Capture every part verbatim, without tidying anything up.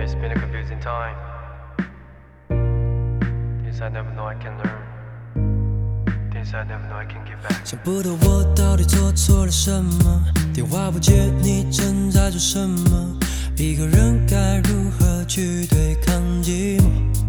It's been a confusing time. Things I never know I can learn. Things I never know I can give back. 想不透我到底做错了什么，电话不接，你正在做什么？一个人该如何去对抗寂寞？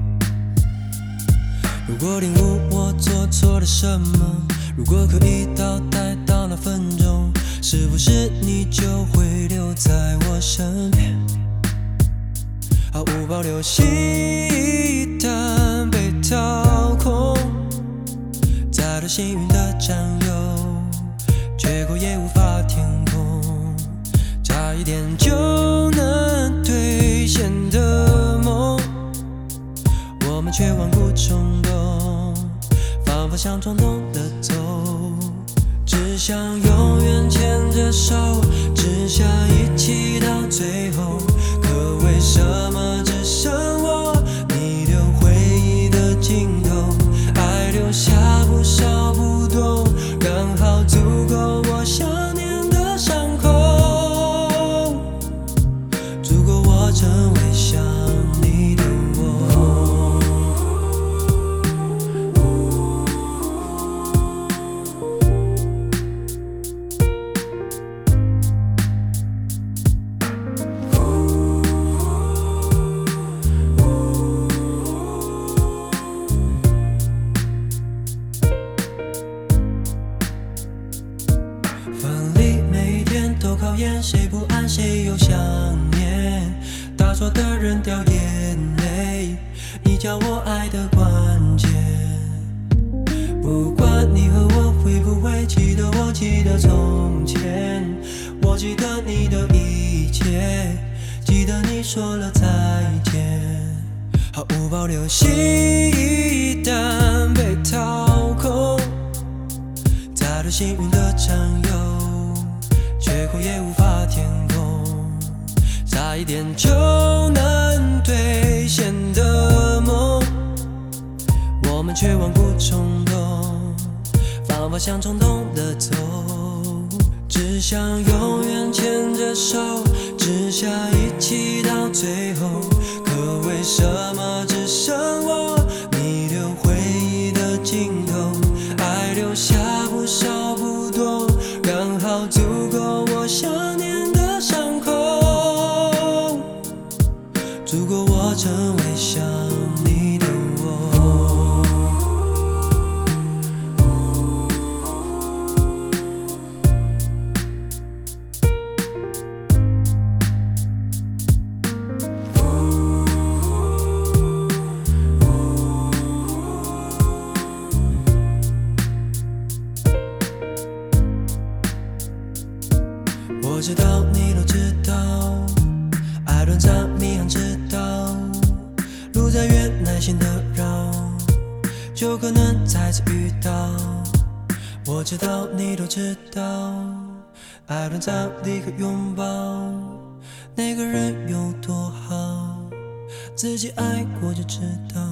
如果领悟我做错了什么，如果可以倒带到那分钟，是不是你就会留在我身边？毫无保留，心一旦被掏空，再多幸运的占有，缺口也无法填空，差一点就能兑现的梦，我们却顽固冲动，仿佛想冲动的走，只想永远牵着手，只想一起到最后，可为什么只剩我，你留回忆的尽头，爱留下不少不懂，刚好足够我想念的伤口，足够我成为想你的我。分离每天都考验，谁不安谁又想念，打错的人掉眼泪，你叫我爱的关键。不管你和我会不会记得我记得从前，我记得你的一切，记得你说了再见，毫无保留，心一旦被掏空，再多幸运的占有，缺口也无法填空，差一点就能兑现的梦，我们却顽固冲动，仿佛想冲动的走，只想永远牵着手，只想一起到最后，可为什么只剩我，你留回忆的尽头，爱留下不少不懂，刚好足够我想念的伤口，足够我成为想你的我。我知道你都知道，爱短暂迷航知道，路再越耐心的绕，就可能再次遇到。我知道你都知道，爱短暂立刻拥抱，那个人有多好，自己爱过就知道。